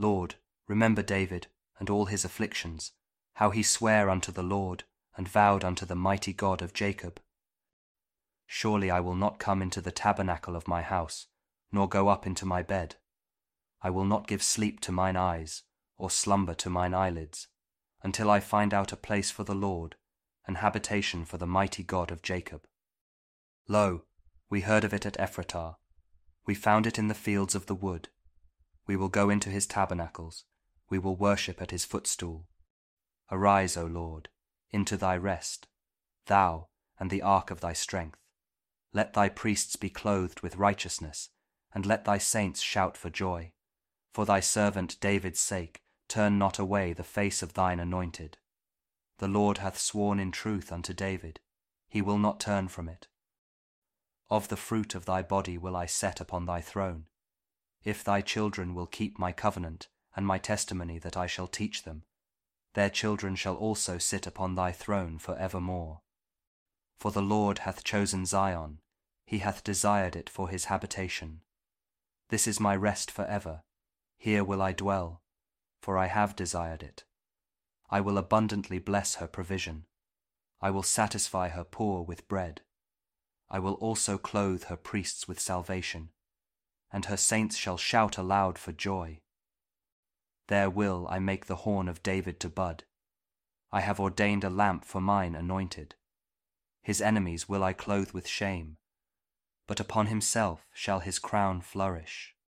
Lord, remember David and all his afflictions, how he sware unto the Lord, and vowed unto the mighty God of Jacob. Surely I will not come into the tabernacle of my house, nor go up into my bed. I will not give sleep to mine eyes, or slumber to mine eyelids, until I find out a place for the Lord, an habitation for the mighty God of Jacob. Lo, we heard of it at Ephratah. We found it in the fields of the wood. We will go into his tabernacles. We will worship at his footstool. Arise, O Lord, into thy rest, thou and the ark of thy strength. Let thy priests be clothed with righteousness, and let thy saints shout for joy. For thy servant David's sake, turn not away the face of thine anointed. The Lord hath sworn in truth unto David, he will not turn from it. Of the fruit of thy body will I set upon thy throne, if thy children will keep my covenant and my testimony that I shall teach them. Their children shall also sit upon thy throne for evermore. For the Lord hath chosen Zion, he hath desired it for his habitation. This is my rest for ever, here will I dwell, for I have desired it. I will abundantly bless her provision. I will satisfy her poor with bread. I will also clothe her priests with salvation, and her saints shall shout aloud for joy. There will I make the horn of David to bud. I have ordained a lamp for mine anointed. His enemies will I clothe with shame, but upon himself shall his crown flourish.